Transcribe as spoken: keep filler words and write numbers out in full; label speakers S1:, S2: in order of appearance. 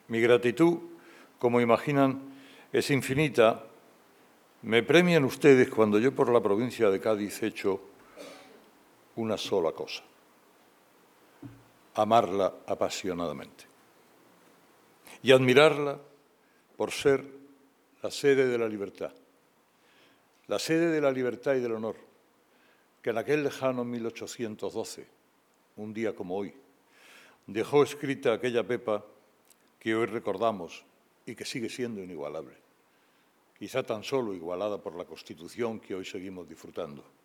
S1: Mi gratitud, como imaginan, es infinita. Me premian ustedes cuando yo por la provincia de Cádiz he hecho una sola cosa: amarla apasionadamente y admirarla por ser la sede de la libertad, la sede de la libertad y del honor, que en aquel lejano mil ochocientos doce, un día como hoy, dejó escrita aquella Pepa que hoy recordamos y que sigue siendo inigualable, quizá tan solo igualada por la Constitución que hoy seguimos disfrutando.